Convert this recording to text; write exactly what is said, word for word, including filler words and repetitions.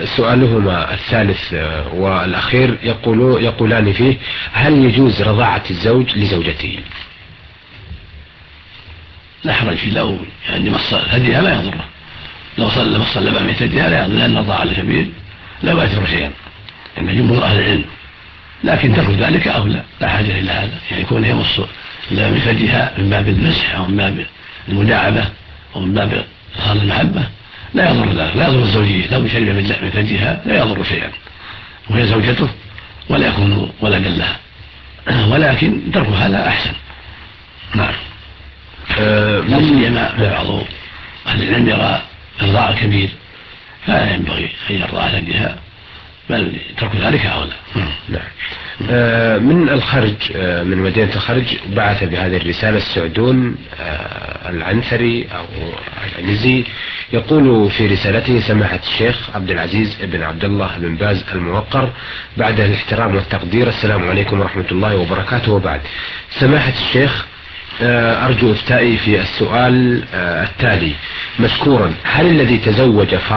سؤالهما الثالث والأخير يقولوا يقولان فيه: هل يجوز رضاعة الزوج لزوجته؟ لا حرج فيه، لو يعني مص ثديها لا يضره، لو صلى مص اللبن من ثديها لا يضر، لأن الرضاعة الكبير لا يؤثر شيئا عند جمهور أهل العلم، لكن ترك ذلك أولى، لا حاجة إلى هذا، يعني يكون يمص اللبن من ثديها من باب المسح أو من باب المداعبة أو من باب إظهار المحبة لا يضر ذلك، لا يضر الزوجية، لو شرب من ثديها لا يضر شيئا وهي زوجته ولا يكون ولدا لها، ولكن ترك هذا أحسن. نعم. لا سيما بعض أهل العلم يرى إرضاع الكبير فلا ينبغي أن يرضع ثديها، بل ترك ذلك أولى. نعم. آه من الخرج، آه من مدينة الخرج، بعث بهذه الرسالة السعدون آه العنثري أو العنزي، يقول في رسالته: سماحة الشيخ عبد العزيز بن عبد الله بن باز الموقر، بعد الاحترام والتقدير، السلام عليكم ورحمة الله وبركاته. وبعد، سماحة الشيخ، أرجو إفتائي في السؤال التالي: مشكورا، هل الذي تزوج